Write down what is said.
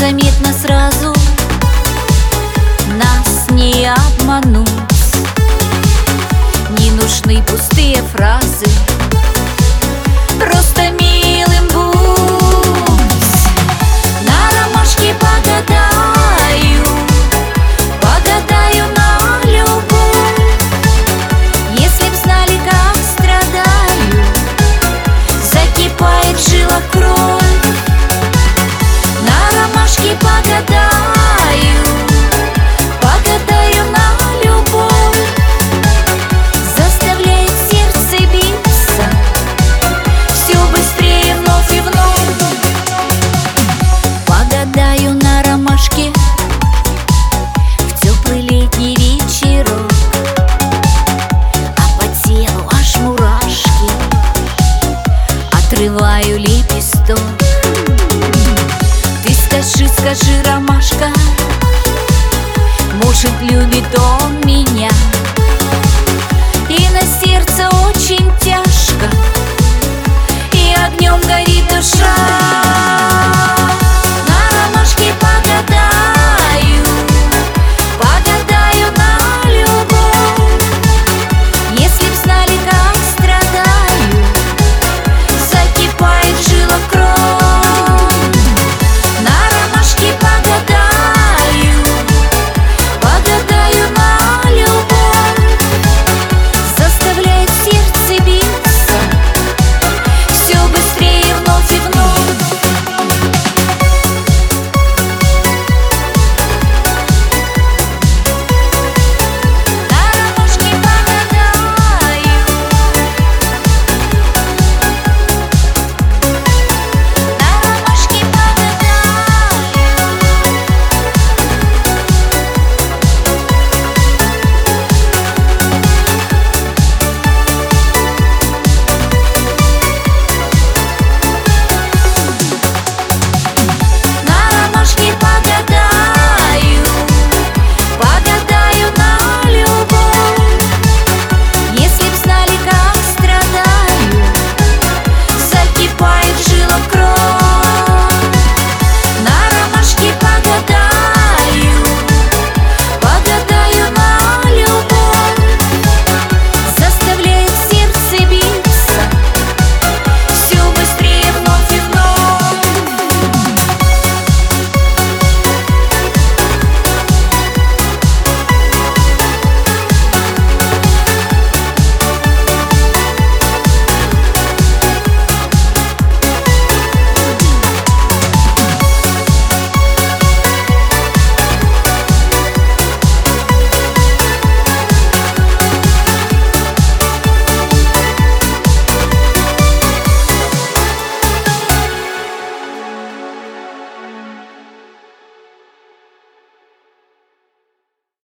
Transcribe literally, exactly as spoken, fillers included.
заметно сразу, нас не обмануть. Не нужны пустые фразы, просто милым будь. На ромашке погадаю, погадаю на любовь. Если б знали, как страдаю, закипает в жилах кровь. На ромашке погадаю, погадаю на любовь. Заставляет сердце биться все быстрее вновь и вновь. Погадаю на ромашке в теплый летний вечерок, а по телу аж мурашки, отрываю лепесток. Ты скажи, скажи, ромашка, может, любит он меня?